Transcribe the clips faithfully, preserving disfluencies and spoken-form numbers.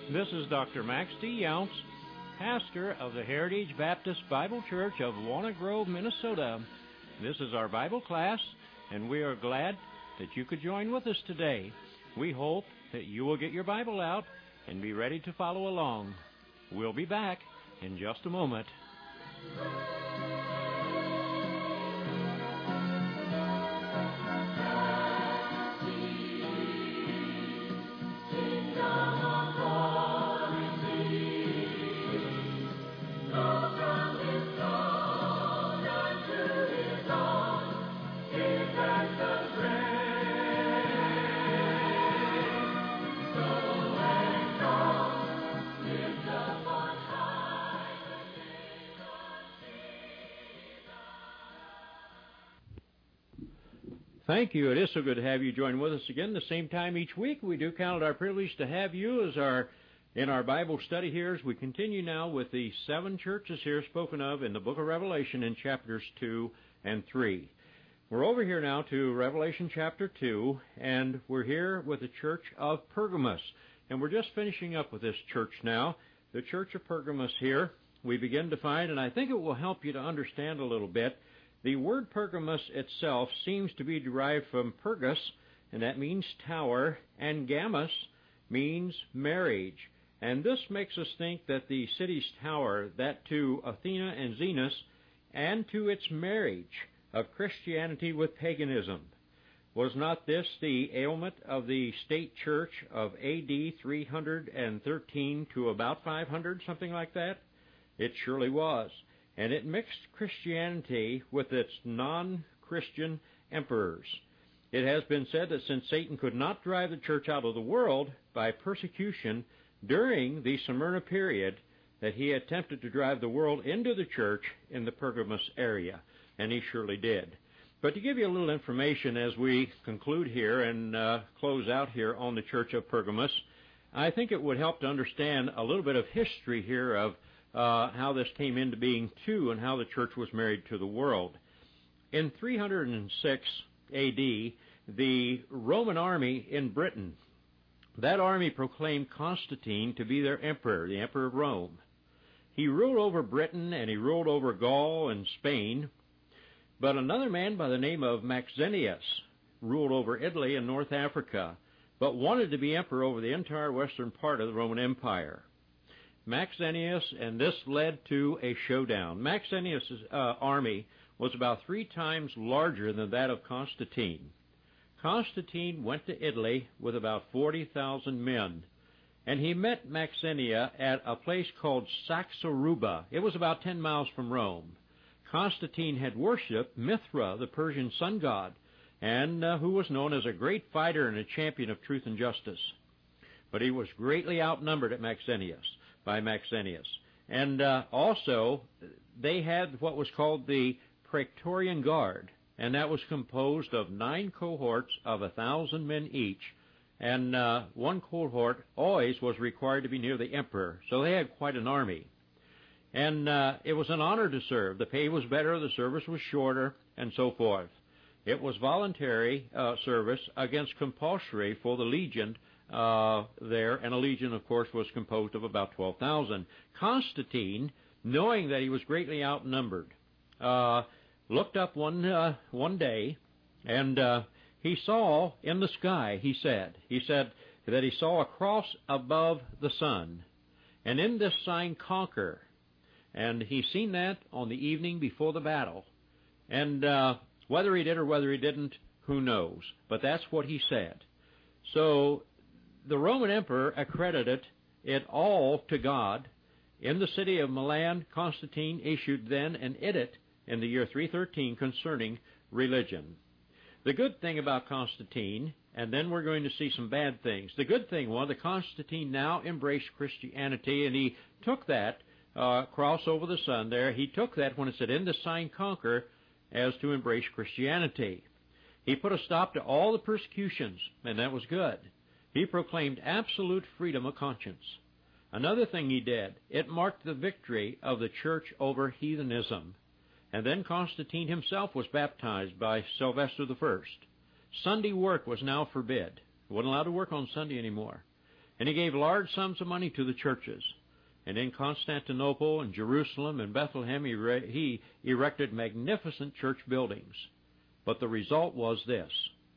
This is Doctor Max D. Younts, pastor of the Heritage Baptist Bible Church of Walnut Grove, Minnesota. This is our Bible class, and we are glad that you could join with us today. We hope that you will get your Bible out and be ready to follow along. We'll be back in just a moment. Thank you. It is so good to have you join with us again. The same time each week, we do count it our privilege to have you as our in our Bible study here as we continue now with the seven churches here spoken of in the book of Revelation in chapters two and three. We're over here now to Revelation chapter two, and we're here with the church of Pergamos. And we're just finishing up with this church now. The church of Pergamos here, we begin to find, and I think it will help you to understand a little bit. The word Pergamos itself seems to be derived from Pergus, and that means tower, and Gamos means marriage. And this makes us think that the city's tower, that to Athena and Zeus, and to its marriage of Christianity with paganism. Was not this the ailment of the state church of A D three hundred thirteen to about five hundred, something like that? It surely was. And it mixed Christianity with its non-Christian emperors. It has been said that since Satan could not drive the church out of the world by persecution during the Smyrna period, that he attempted to drive the world into the church in the Pergamos area, and he surely did. But to give you a little information as we conclude here and uh, close out here on the church of Pergamos, I think it would help to understand a little bit of history here of Uh, how this came into being too, and how the church was married to the world. In three hundred six A D, the Roman army in Britain, that army proclaimed Constantine to be their emperor, the emperor of Rome. He ruled over Britain, and he ruled over Gaul and Spain, but another man by the name of Maxentius ruled over Italy and North Africa, but wanted to be emperor over the entire western part of the Roman Empire. Maxentius, and this led to a showdown. Maxentius' uh, army was about three times larger than that of Constantine. Constantine went to Italy with about forty thousand men, and he met Maxentius at a place called Saxaruba. It was about ten miles from Rome. Constantine had worshipped Mithra, the Persian sun god, and uh, who was known as a great fighter and a champion of truth and justice. But he was greatly outnumbered at Maxentius. by Maxentius. And uh, also, they had what was called the Praetorian Guard, and that was composed of nine cohorts of a thousand men each, and uh, one cohort always was required to be near the emperor, so they had quite an army. And uh, it was an honor to serve. The pay was better, the service was shorter, and so forth. It was voluntary uh, service against compulsory for the legion Uh, there, and a legion, of course, was composed of about twelve thousand. Constantine, knowing that he was greatly outnumbered, uh, looked up one uh, one day, and uh, he saw in the sky, he said, he said that he saw a cross above the sun, and in this sign, conquer. And he seen that on the evening before the battle. And uh, whether he did or whether he didn't, who knows? But that's what he said. So the Roman emperor accredited it all to God. In the city of Milan, Constantine issued then an edict in the year three thirteen concerning religion. The good thing about Constantine, and then we're going to see some bad things. The good thing was that Constantine now embraced Christianity, and he took that uh, cross over the sun there. He took that when it said, in the sign conquer, as to embrace Christianity. He put a stop to all the persecutions, and that was good. He proclaimed absolute freedom of conscience. Another thing he did, it marked the victory of the church over heathenism. And then Constantine himself was baptized by Sylvester the First. Sunday work was now forbid. He wasn't allowed to work on Sunday anymore. and he gave large sums of money to the churches. And in Constantinople and Jerusalem and Bethlehem, he, re- he erected magnificent church buildings. But the result was this.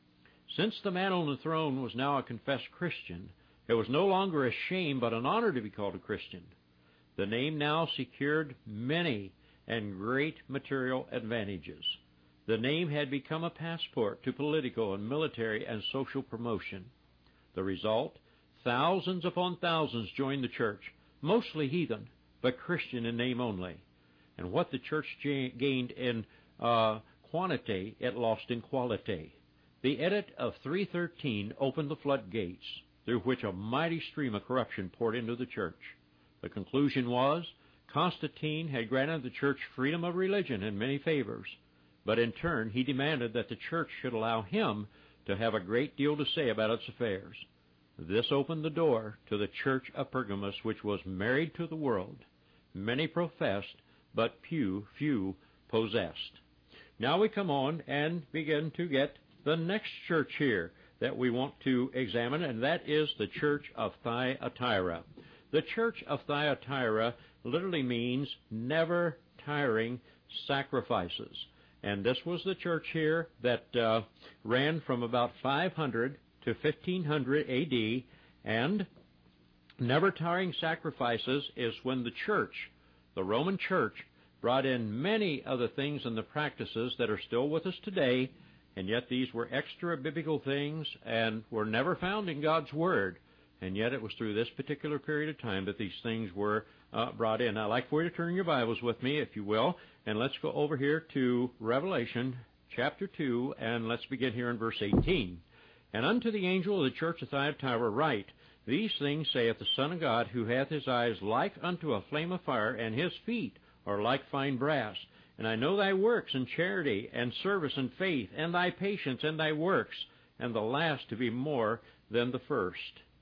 Since the man on the throne was now a confessed Christian, it was no longer a shame but an honor to be called a Christian. The name now secured many and great material advantages. The name had become a passport to political and military and social promotion. The result? Thousands upon thousands joined the church, mostly heathen, but Christian in name only. And what the church gained in uh, quantity, it lost in quality. The edict of three thirteen opened the floodgates, through which a mighty stream of corruption poured into the church. The conclusion was, Constantine had granted the church freedom of religion and many favors, but in turn he demanded that the church should allow him to have a great deal to say about its affairs. This opened the door to the church of Pergamos, which was married to the world. Many professed, but few, few possessed. Now we come on and begin to get the next church here that we want to examine, and that is the church of Thyatira. The church of Thyatira literally means never tiring sacrifices. And this was the church here that uh, ran from about five hundred to fifteen hundred A D, and never tiring sacrifices is when the church, the Roman church, brought in many of the things and the practices that are still with us today, and yet these were extra-biblical things and were never found in God's Word. And yet it was through this particular period of time that these things were uh, brought in. I'd like for you to turn your Bibles with me, if you will, and let's go over here to Revelation chapter two, and let's begin here in verse eighteen. And unto the angel of the church of Thyatira write, These things saith the Son of God, who hath his eyes like unto a flame of fire, and his feet are like fine brass. And I know thy works, and charity, and service, and faith, and thy patience, and thy works, and the last to be more than the first.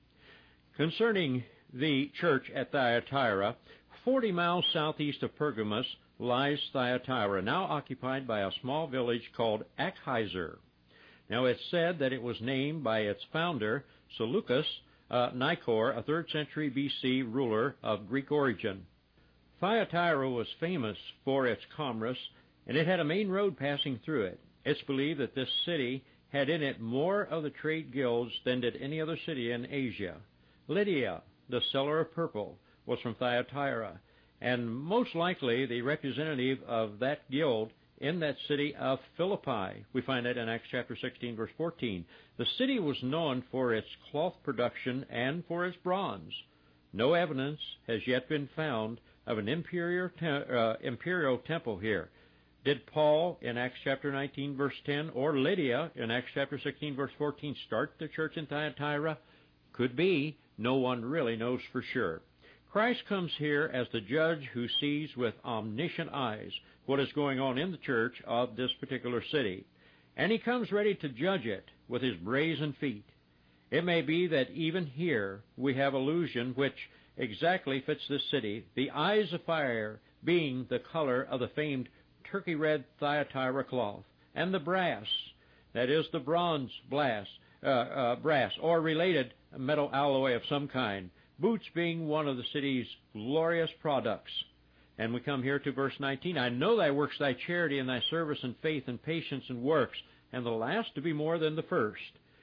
Concerning the church at Thyatira, forty miles southeast of Pergamos lies Thyatira, now occupied by a small village called Akhizer. Now it's said that it was named by its founder, Seleucus uh, Nicator, a third century B C ruler of Greek origin. Thyatira was famous for its commerce, and it had a main road passing through it. It's believed that this city had in it more of the trade guilds than did any other city in Asia. Lydia, the seller of purple, was from Thyatira, and most likely the representative of that guild in that city of Philippi. We find that in Acts chapter sixteen, verse fourteen. The city was known for its cloth production and for its bronze. No evidence has yet been found of an imperial, te- uh, imperial temple here. Did Paul in Acts chapter nineteen, verse ten, or Lydia in Acts chapter sixteen, verse fourteen, start the church in Thyatira? Could be. No one really knows for sure. Christ comes here as the judge who sees with omniscient eyes what is going on in the church of this particular city. And he comes ready to judge it with his brazen feet. It may be that even here we have illusion which exactly fits this city, the eyes of fire being the color of the famed turkey red Thyatira cloth, and the brass, that is the bronze brass, uh, uh, brass or related metal alloy of some kind, boots being one of the city's glorious products. And we come here to verse nineteen. I know thy works, thy charity, and thy service, and faith, and patience, and works, and the last to be more than the first.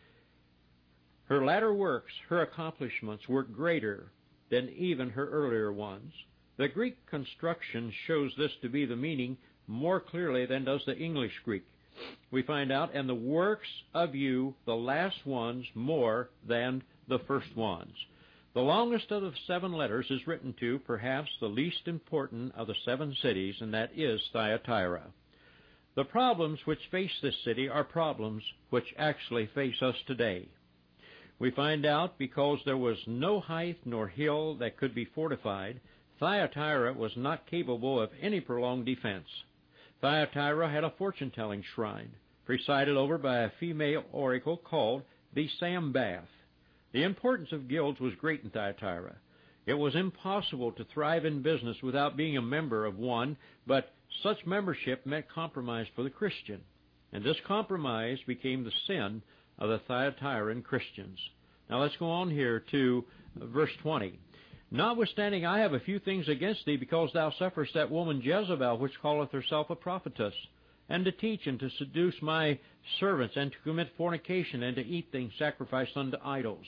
Her latter works, her accomplishments, were greater than even her earlier ones. The Greek construction shows this to be the meaning more clearly than does the English Greek. We find out, and the works of you, the last ones, more than the first ones. The longest of the seven letters is written to perhaps the least important of the seven cities, and that is Thyatira. The problems which face this city are problems which actually face us today. We find out because there was no height nor hill that could be fortified, Thyatira was not capable of any prolonged defense. Thyatira had a fortune-telling shrine, presided over by a female oracle called the Sambath. The importance of guilds was great in Thyatira. It was impossible to thrive in business without being a member of one, but such membership meant compromise for the Christian. And this compromise became the sin of the Thyatiran Christians. Now let's go on here to verse twenty. Notwithstanding, I have a few things against thee, because thou sufferest that woman Jezebel, which calleth herself a prophetess, and to teach and to seduce my servants, and to commit fornication, and to eat things sacrificed unto idols.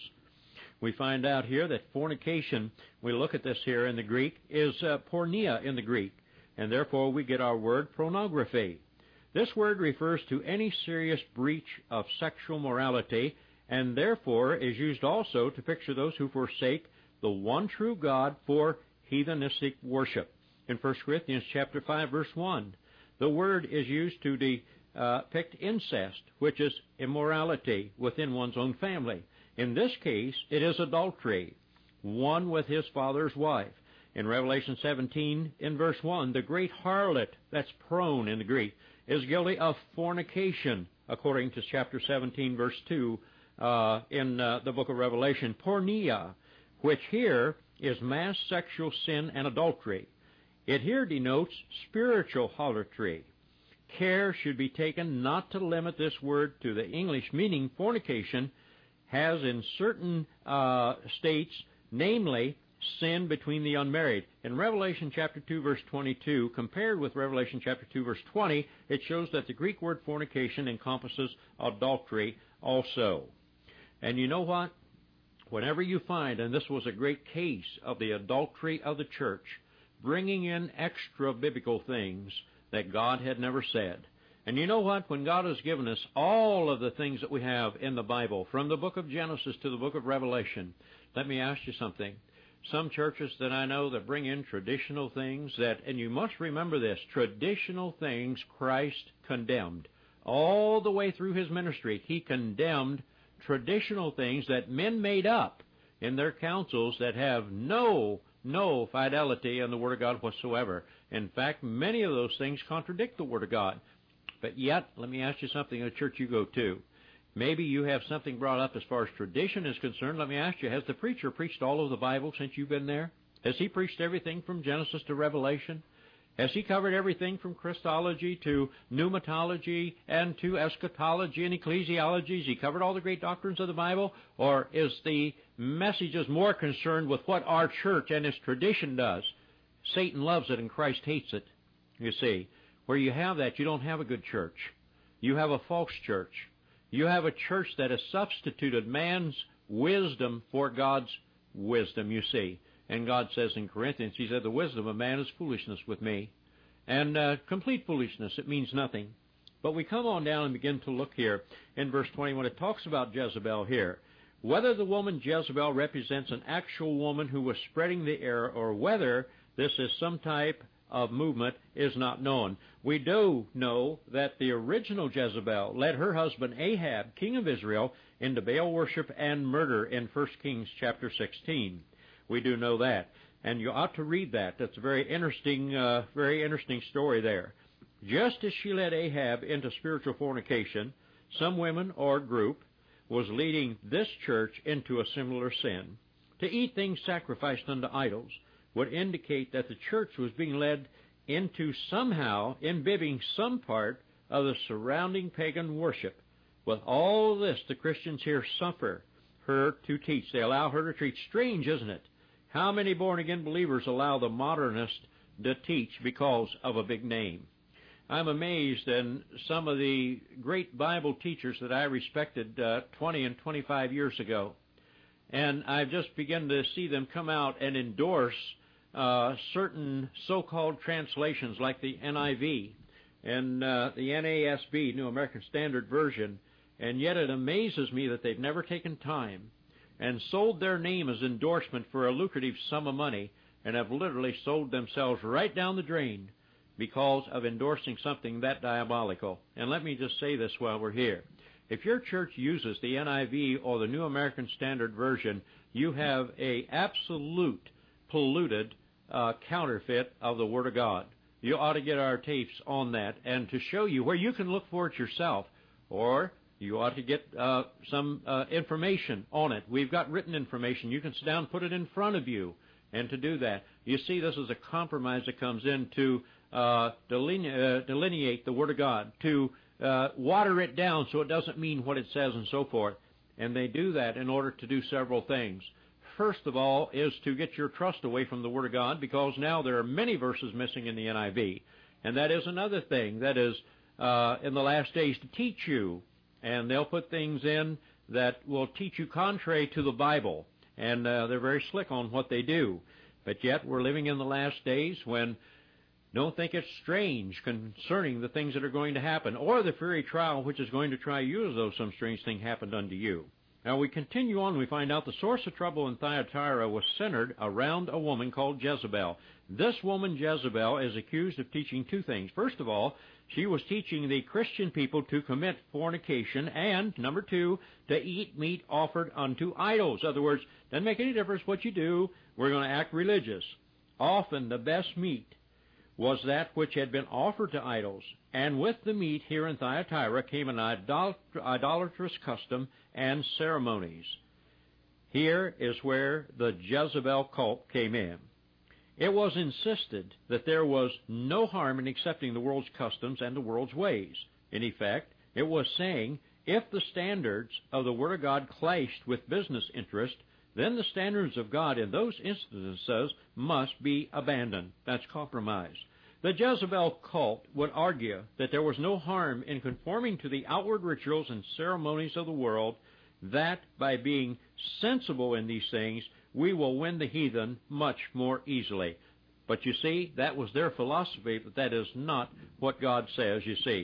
We find out here that fornication, we look at this here in the Greek, is uh, porneia in the Greek, and therefore we get our word pornography. This word refers to any serious breach of sexual morality, and therefore is used also to picture those who forsake the one true God for heathenistic worship. In First Corinthians chapter five, verse one, the word is used to depict incest, which is immorality within one's own family. In this case, it is adultery, one with his father's wife. In Revelation seventeen, in verse one, the great harlot, that's prone in the Greek, is guilty of fornication, according to chapter seventeen, verse two, uh, in uh, the book of Revelation. Porneia, which here is mass sexual sin and adultery. It here denotes spiritual harlotry. Care should be taken not to limit this word to the English meaning fornication has in certain uh, states, namely sin between the unmarried. In Revelation chapter two, verse twenty-two, compared with Revelation chapter two, verse twenty, it shows that the Greek word fornication encompasses adultery also. And you know what? Whenever you find, and this was a great case of the adultery of the church, bringing in extra biblical things that God had never said. And you know what? When God has given us all of the things that we have in the Bible, from the book of Genesis to the book of Revelation, let me ask you something. Some churches that I know that bring in traditional things that, and you must remember this, traditional things Christ condemned. All the way through his ministry, he condemned traditional things that men made up in their councils that have no, no fidelity in the Word of God whatsoever. In fact, many of those things contradict the Word of God. But yet, let me ask you something in the church you go to. Maybe you have something brought up as far as tradition is concerned. Let me ask you, has the preacher preached all of the Bible since you've been there? Has he preached everything from Genesis to Revelation? Has he covered everything from Christology to pneumatology and to eschatology and ecclesiology? Has he covered all the great doctrines of the Bible? Or is the message is more concerned with what our church and its tradition does? Satan loves it and Christ hates it, you see. Where you have that, you don't have a good church. You have a false church. You have a church that has substituted man's wisdom for God's wisdom, you see. And God says in Corinthians, he said, the wisdom of man is foolishness with me. And uh, complete foolishness, it means nothing. But we come on down and begin to look here in verse twenty when it talks about Jezebel here. Whether the woman Jezebel represents an actual woman who was spreading the error or whether this is some type of movement is not known. We do know that the original Jezebel led her husband Ahab, king of Israel, into Baal worship and murder in First Kings chapter sixteen. We do know that, and you ought to read that. That's a very interesting, uh, very interesting story there. Just as she led Ahab into spiritual fornication, some women or group was leading this church into a similar sin. To eat things sacrificed unto idols would indicate that the church was being led into somehow imbibing some part of the surrounding pagan worship. With all this, the Christians here suffer her to teach. They allow her to teach. Strange, isn't it? How many born-again believers allow the modernist to teach because of a big name? I'm amazed in some of the great Bible teachers that I respected uh, twenty and twenty-five years ago. And I've just begun to see them come out and endorse uh, certain so-called translations like the N I V and uh, the N A S B, New American Standard Version. And yet it amazes me that they've never taken time and sold their name as endorsement for a lucrative sum of money and have literally sold themselves right down the drain because of endorsing something that diabolical. And let me just say this while we're here. If your church uses the N I V or the New American Standard Version, you have a absolute polluted uh, counterfeit of the Word of God. You ought to get our tapes on that and to show you where you can look for it yourself, or you ought to get uh, some uh, information on it. We've got written information. You can sit down and put it in front of you. And to do that, you see this is a compromise that comes in to uh, deline- uh, delineate the Word of God, to uh, water it down so it doesn't mean what it says and so forth. And they do that in order to do several things. First of all is to get your trust away from the Word of God, because now there are many verses missing in the N I V. And that is another thing. That is, uh, in the last days, to teach you. And they'll put things in that will teach you contrary to the Bible. And uh, they're very slick on what they do. But yet we're living in the last days when don't think it's strange concerning the things that are going to happen, or the fiery trial which is going to try you as though some strange thing happened unto you. Now we continue on, we find out the source of trouble in Thyatira was centered around a woman called Jezebel. This woman, Jezebel, is accused of teaching two things. First of all, she was teaching the Christian people to commit fornication, and, number two, to eat meat offered unto idols. In other words, doesn't make any difference what you do, we're going to act religious. Often the best meat was that which had been offered to idols, and with the meat here in Thyatira came an idol- idolatrous custom and ceremonies. Here is where the Jezebel cult came in. It was insisted that there was no harm in accepting the world's customs and the world's ways. In effect, it was saying, if the standards of the Word of God clashed with business interest, then the standards of God in those instances must be abandoned. That's compromise. The Jezebel cult would argue that there was no harm in conforming to the outward rituals and ceremonies of the world, that by being sensible in these things, we will win the heathen much more easily. But you see, that was their philosophy, but that is not what God says, you see.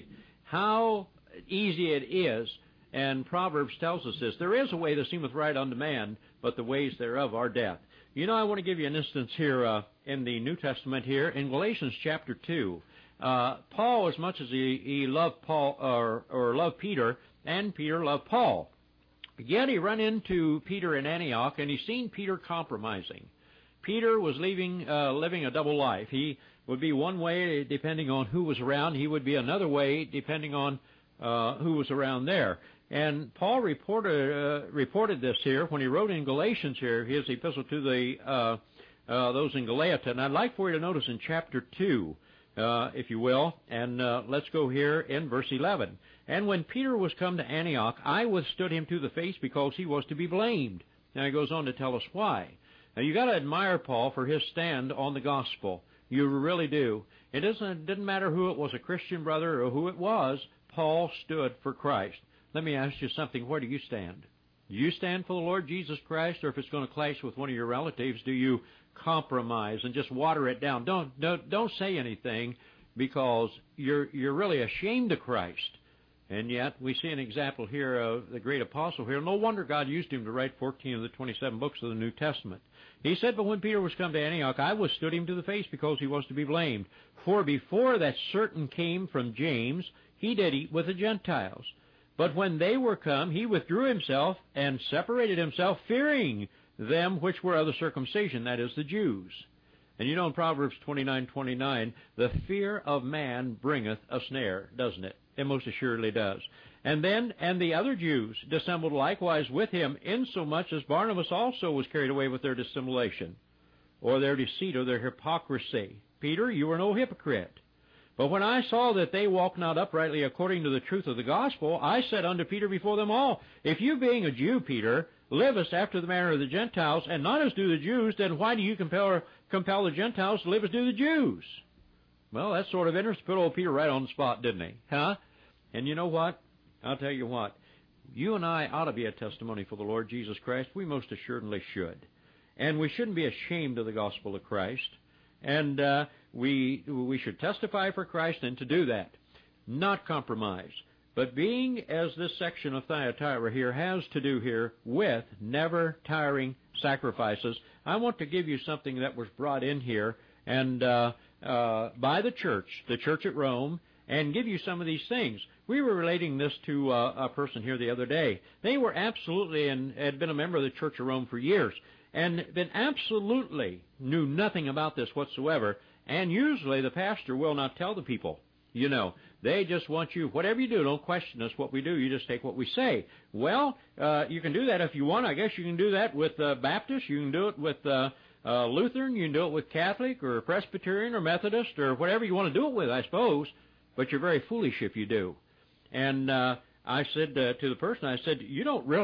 How easy it is, and Proverbs tells us this, there is a way that seemeth right unto man, but the ways thereof are death. You know, I want to give you an instance here uh, in the New Testament here, in Galatians chapter two. Uh, Paul, as much as he, he loved Paul or, or loved Peter, and Peter loved Paul, yet he run into Peter in Antioch, and he seen Peter compromising. Peter was leaving, uh, living a double life. He would be one way depending on who was around. He would be another way depending on uh, who was around there. And Paul reported uh, reported this here when he wrote in Galatians here, his epistle to the uh, uh, those in Galatia. And I'd like for you to notice in chapter two, uh, if you will, and uh, let's go here in verse eleven. And when Peter was come to Antioch, I withstood him to the face because he was to be blamed. Now he goes on to tell us why. Now you got to admire Paul for his stand on the gospel. You really do. It doesn't it didn't matter who it was, a Christian brother or who it was. Paul stood for Christ. Let me ask you something. Where do you stand? Do you stand for the Lord Jesus Christ, or if it's going to clash with one of your relatives, do you compromise and just water it down? Don't don't don't say anything, because you're you're really ashamed of Christ. And yet we see an example here of the great apostle here. No wonder God used him to write fourteen of the twenty-seven books of the New Testament. He said, but when Peter was come to Antioch, I withstood him to the face because he was to be blamed. For before that certain came from James, he did eat with the Gentiles. But when they were come, he withdrew himself and separated himself, fearing them which were of the circumcision, that is, the Jews. And you know in Proverbs twenty-nine twenty-nine, the fear of man bringeth a snare, doesn't it? It most assuredly does. And then, and the other Jews dissembled likewise with him, insomuch as Barnabas also was carried away with their dissimulation, or their deceit, or their hypocrisy. Peter, you are no hypocrite. But when I saw that they walked not uprightly according to the truth of the gospel, I said unto Peter before them all, if you being a Jew, Peter, livest after the manner of the Gentiles, and not as do the Jews, then why do you compel, compel the Gentiles to live as do the Jews? Well, that sort of interesting. Put old Peter right on the spot, didn't he? Huh? And you know what? I'll tell you what. You and I ought to be a testimony for the Lord Jesus Christ. We most assuredly should. And we shouldn't be ashamed of the gospel of Christ. And uh, we we should testify for Christ, and to do that, not compromise. But being as this section of Thyatira here has to do here with never tiring sacrifices, I want to give you something that was brought in here and uh, uh, by the church, the church at Rome, and give you some of these things. We were relating this to uh, a person here the other day. They were absolutely, and had been a member of the Church of Rome for years, and been absolutely knew nothing about this whatsoever, and usually the pastor will not tell the people. You know, they just want you, whatever you do, don't question us what we do, you just take what we say. Well, uh, you can do that if you want. I guess you can do that with uh, Baptist, you can do it with uh, uh, Lutheran, you can do it with Catholic or Presbyterian or Methodist or whatever you want to do it with, I suppose, but you're very foolish if you do. And uh, I said uh, to the person, I said, you don't really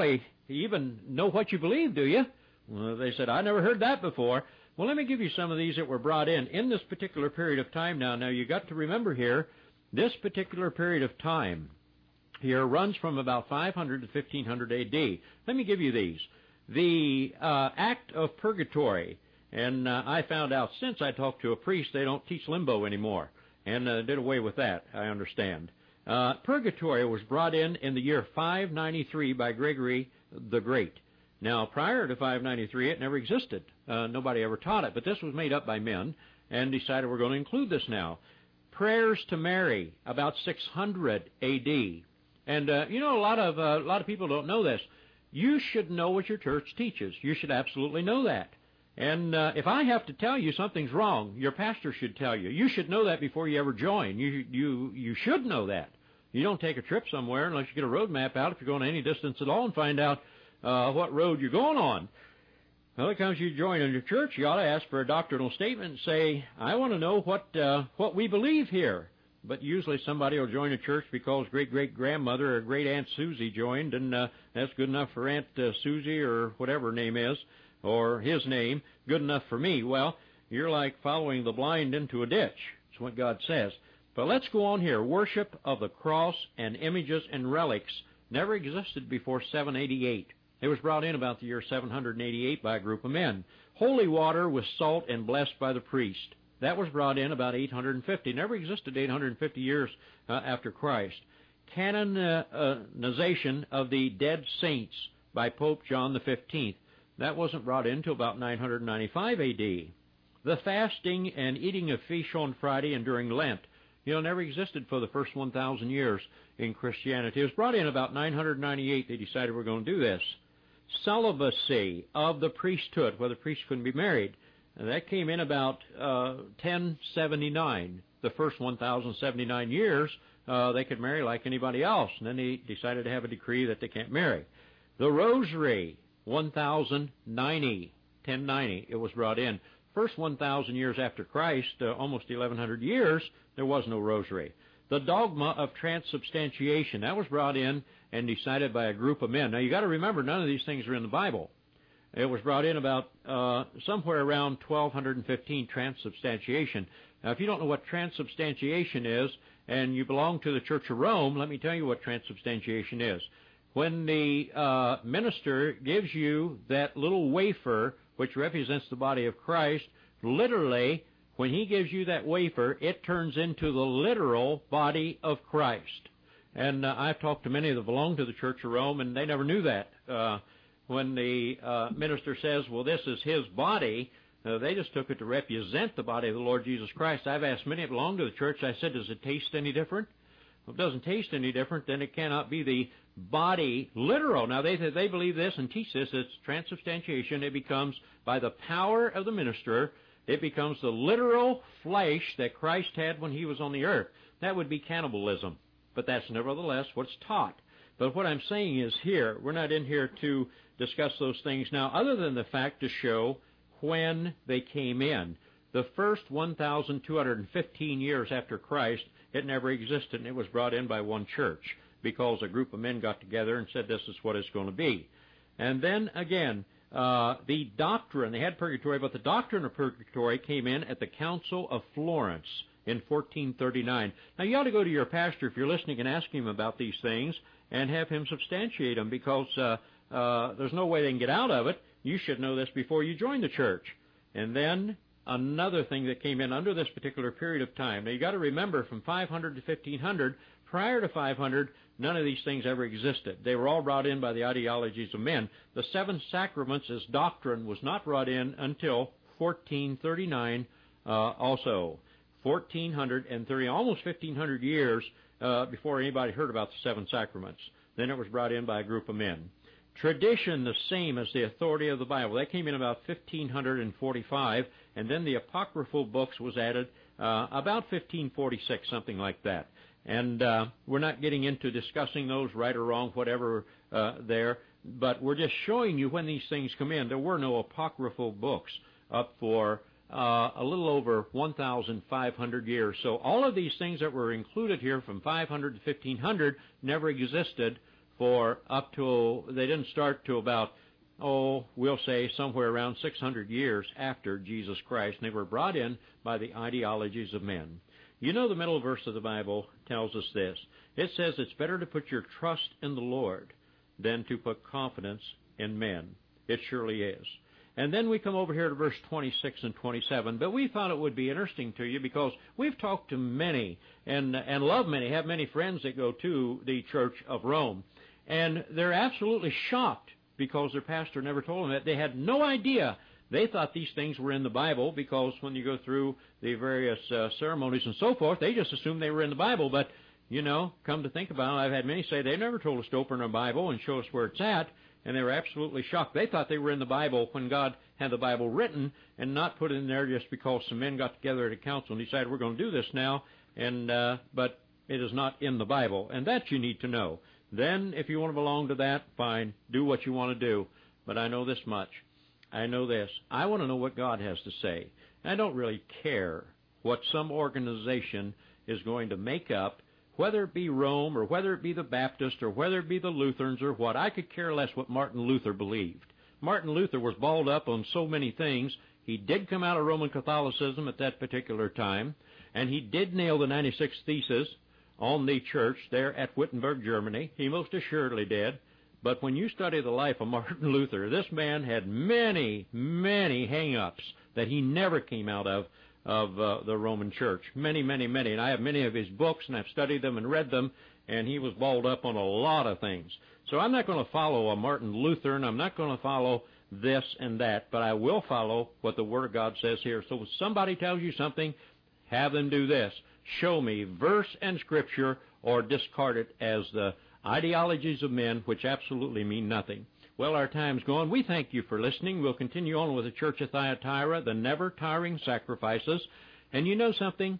even know what you believe, do you? Well, they said, I never heard that before. Well, let me give you some of these that were brought in in this particular period of time now. Now, you got to remember here, this particular period of time here runs from about five hundred to fifteen hundred A D. Let me give you these. The uh, Act of Purgatory, and uh, I found out since I talked to a priest, they don't teach limbo anymore, and uh, did away with that, I understand. Uh, Purgatory was brought in in the year five ninety-three by Gregory the Great. Now, prior to five ninety-three, it never existed. Uh, nobody ever taught it, but this was made up by men and decided we're going to include this now. Prayers to Mary, about six hundred A D. And, uh, you know, a lot of uh, a lot of people don't know this. You should know what your church teaches. You should absolutely know that. And uh, if I have to tell you something's wrong, your pastor should tell you. You should know that before you ever join. You you you should know that. You don't take a trip somewhere unless you get a road map out if you're going any distance at all and find out uh, what road you're going on. Well, it comes you join in your church, you ought to ask for a doctrinal statement and say, I want to know what uh, what we believe here. But usually somebody will join a church because great-great-grandmother or great-aunt Susie joined, and uh, that's good enough for Aunt uh, Susie or whatever her name is, or his name, good enough for me. Well, you're like following the blind into a ditch. That's what God says. But let's go on here. Worship of the cross and images and relics never existed before seven eighty-eight. It was brought in about the year seven hundred eighty-eight by a group of men. Holy water was salt and blessed by the priest. That was brought in about eight hundred fifty. Never existed eight hundred fifty years uh, after Christ. Canonization of the dead saints by Pope John the fifteenth. That wasn't brought in until about nine hundred ninety-five A D. The fasting and eating of fish on Friday and during Lent, you know, never existed for the first one thousand years in Christianity. It was brought in about nine hundred ninety-eight. They decided we're going to do this. Celibacy of the priesthood, where the priest couldn't be married. And that came in about uh, ten seventy-nine. The first one thousand seventy-nine years, uh, they could marry like anybody else. And then they decided to have a decree that they can't marry. The rosary, one thousand ninety, ten ninety, it was brought in. First one thousand years after Christ, uh, almost eleven hundred years, there was no rosary. The dogma of transubstantiation, that was brought in and decided by a group of men. Now, you got to remember, none of these things are in the Bible. It was brought in about uh, somewhere around twelve fifteen, transubstantiation. Now, if you don't know what transubstantiation is, and you belong to the Church of Rome, let me tell you what transubstantiation is. When the uh, minister gives you that little wafer, which represents the body of Christ, literally, when he gives you that wafer, it turns into the literal body of Christ. And uh, I've talked to many that belong to the Church of Rome, and they never knew that. Uh, when the uh, minister says, well, this is his body, uh, they just took it to represent the body of the Lord Jesus Christ. I've asked many that belong to the church, I said, does it taste any different? If it doesn't taste any different, then it cannot be the body literal. Now, they they believe this and teach this. It's transubstantiation. It becomes, by the power of the minister, it becomes the literal flesh that Christ had when he was on the earth. That would be cannibalism, but that's nevertheless what's taught. But what I'm saying is here, we're not in here to discuss those things now, other than the fact to show when they came in. The first one thousand two hundred fifteen years after Christ, it never existed, and it was brought in by one church because a group of men got together and said this is what it's going to be. And then, again, uh, the doctrine, they had purgatory, but the doctrine of purgatory came in at the Council of Florence in fourteen thirty-nine. Now, you ought to go to your pastor if you're listening and ask him about these things and have him substantiate them because uh, uh, there's no way they can get out of it. You should know this before you join the church. And then another thing that came in under this particular period of time. Now, you got to remember, from five hundred to fifteen hundred, prior to five hundred, none of these things ever existed. They were all brought in by the ideologies of men. The seven sacraments as doctrine was not brought in until fourteen thirty-nine uh, also. fourteen thirty, almost fifteen hundred years uh, before anybody heard about the seven sacraments. Then it was brought in by a group of men. Tradition, the same as the authority of the Bible. That came in about fifteen forty-five, and then the apocryphal books was added uh, about fifteen forty-six, something like that. And uh, we're not getting into discussing those, right or wrong, whatever uh, there, but we're just showing you when these things come in. There were no apocryphal books up for uh, a little over one thousand five hundred years. So all of these things that were included here from five hundred to fifteen hundred never existed for up to, they didn't start to about, oh, we'll say somewhere around six hundred years after Jesus Christ, and they were brought in by the ideologies of men. You know, the middle verse of the Bible tells us this. It says it's better to put your trust in the Lord than to put confidence in men. It surely is. And then we come over here to verse twenty-six and twenty-seven, but we thought it would be interesting to you because we've talked to many and and love many, have many friends that go to the Church of Rome, and they're absolutely shocked because their pastor never told them that. They had no idea. They thought these things were in the Bible because when you go through the various uh, ceremonies and so forth, they just assumed they were in the Bible. But, you know, come to think about it, I've had many say they never told us to open our Bible and show us where it's at, and they were absolutely shocked. They thought they were in the Bible when God had the Bible written and not put it in there just because some men got together at a council and decided we're going to do this now, and uh, but it is not in the Bible, and that you need to know. Then, if you want to belong to that, fine, do what you want to do. But I know this much. I know this. I want to know what God has to say. I don't really care what some organization is going to make up, whether it be Rome or whether it be the Baptist or whether it be the Lutherans or what. I could care less what Martin Luther believed. Martin Luther was balled up on so many things. He did come out of Roman Catholicism at that particular time, and he did nail the ninety-six Theses on the church there at Wittenberg, Germany. He most assuredly did. But when you study the life of Martin Luther, this man had many, many hang-ups that he never came out of of uh, the Roman Church. Many, many, many. And I have many of his books, and I've studied them and read them, and he was balled up on a lot of things. So I'm not going to follow a Martin Luther, and I'm not going to follow this and that, but I will follow what the Word of God says here. So if somebody tells you something, have them do this. Show me verse and Scripture, or discard it as the ideologies of men, which absolutely mean nothing. Well, our time's gone. We thank you for listening. We'll continue on with the Church of Thyatira, the never-tiring sacrifices. And you know something?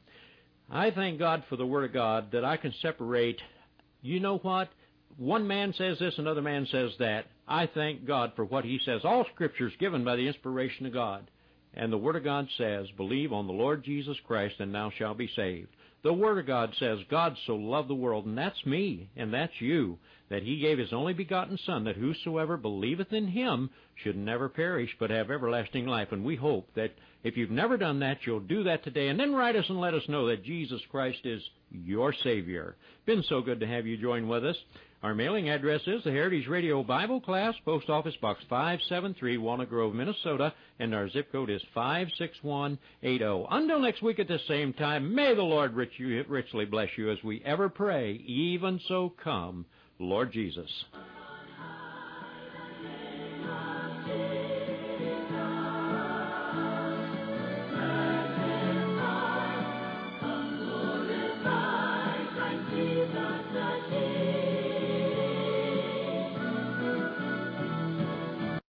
I thank God for the Word of God that I can separate. You know what? One man says this, another man says that. I thank God for what he says. All Scripture is given by the inspiration of God. And the Word of God says, believe on the Lord Jesus Christ, and thou shalt be saved. The Word of God says, God so loved the world, and that's me, and that's you, that he gave his only begotten Son, that whosoever believeth in him should never perish, but have everlasting life. And we hope that if you've never done that, you'll do that today, and then write us and let us know that Jesus Christ is your Savior. Been so good to have you join with us. Our mailing address is the Heritage Radio Bible Class, Post Office Box five seven three, Walnut Grove, Minnesota, and our zip code is five six one eight zero. Until next week at the same time, may the Lord rich you, richly bless you as we ever pray, even so come, Lord Jesus.